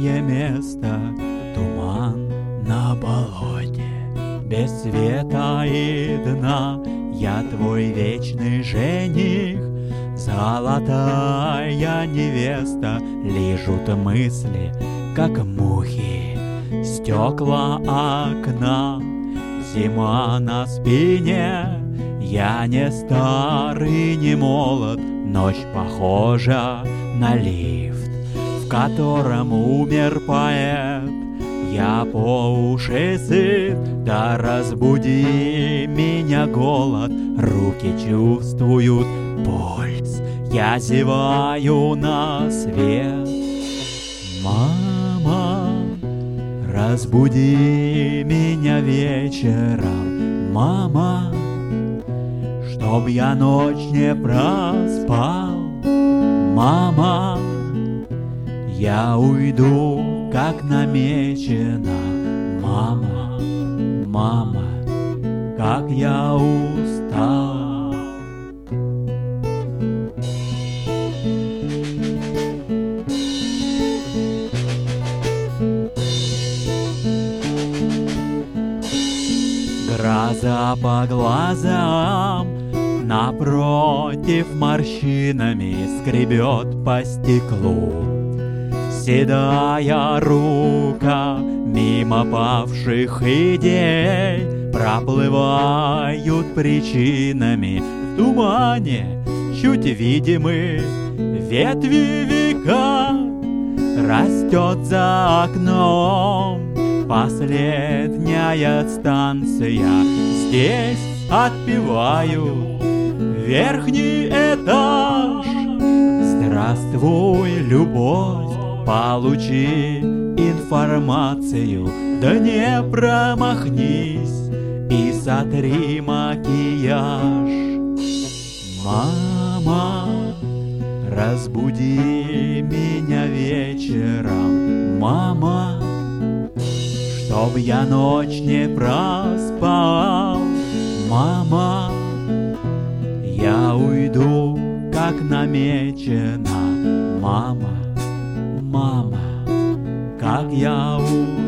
Тихое место, туман на болоте, без света и дна. Я твой вечный жених, золотая невеста. Лижут мысли, как мухи, стекла окна. Зима на спине, я не старый, не молод. Ночь похожа на лифт, в котором умер поэт. Я по уши сыт, да разбуди меня голод. Руки чувствуют пульс, я зеваю на свет. Мама, разбуди меня вечером, мама, чтоб я ночь не проспал. Мама, я уйду, как намечено. Мама, мама, как я устал. Гроза по глазам, напротив морщинами скребет по стеклу. Седая рука мимо павших идей проплывают причинами. В тумане чуть видимы ветви века. Растет за окном последняя станция. Здесь отпевают верхний этаж. Здравствуй, любовь, получи информацию, да не промахнись и сотри макияж. Мама, разбуди меня вечером, мама, чтоб я ночь не проспал. Мама, я уйду, как намечено. Мама, мама, как я